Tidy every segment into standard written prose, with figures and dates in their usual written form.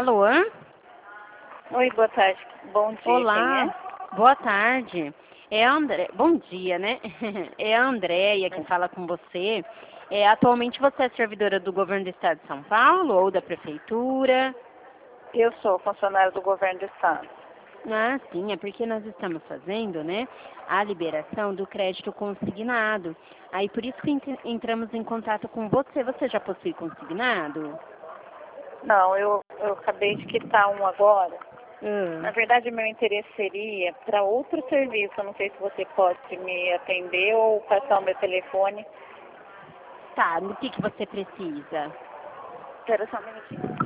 Alô? Oi, boa tarde. Bom dia, quem Olá, é? boa tarde. É a André... Bom dia, né? É a Andréia que fala com você. Atualmente você é servidora do governo do estado de São Paulo ou da prefeitura? Eu sou funcionária do governo do estado. Ah, sim, é porque nós estamos fazendo, né, a liberação do crédito consignado. Aí por isso que entramos em contato com você. Você já possui consignado? Não, eu acabei de quitar um agora. Na Ah, verdade, meu interesse seria para outro serviço. Eu não sei se você pode me atender ou passar o meu telefone. tá, o que você precisa? Espera só um minutinho.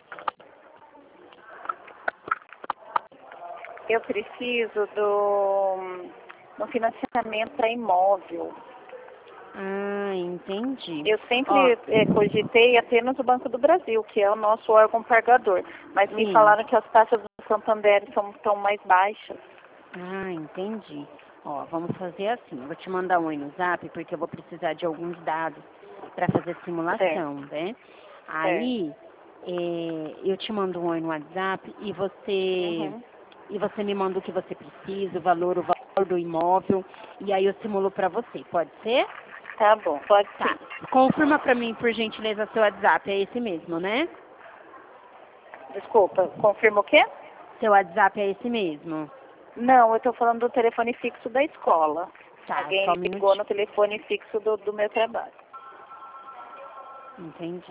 Eu preciso do financiamento para imóvel. Ah, entendi. Eu Ó, sempre cogitei apenas o Banco do Brasil, que é o nosso órgão pagador. Mas me sim. falaram que as taxas do Santander tão mais baixas. Ah, entendi. Ó, vamos fazer assim. Eu vou te mandar um oi no zap, porque eu vou precisar de alguns dados para fazer Certo, simulação, né? certo. Aí, eu te mando um oi no WhatsApp Uhum. e você me manda o que você precisa, o valor do imóvel, e aí eu simulo para você. Pode ser? Tá bom, pode sim. Tá. Confirma para mim, por gentileza, seu WhatsApp. É esse mesmo, né? Desculpa, confirma o quê? Seu WhatsApp é esse mesmo. Não, eu estou falando do telefone fixo da escola. Tá, só Alguém um ligou minutinho. no telefone fixo do meu trabalho. Entendi.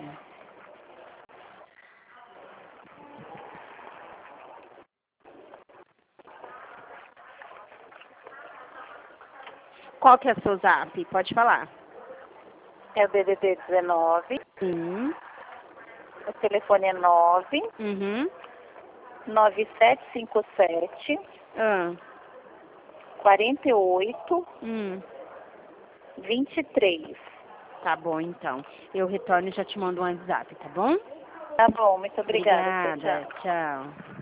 Qual que é o seu zap? Pode falar. É o DDD 19, Sim. o telefone é 9 Uhum. 9757 Ah. 48 Hum. 23. Tá bom, então. Eu retorno e já te mando um WhatsApp, tá bom? Tá bom, muito obrigada. Tchau, Obrigada. tchau. Tchau.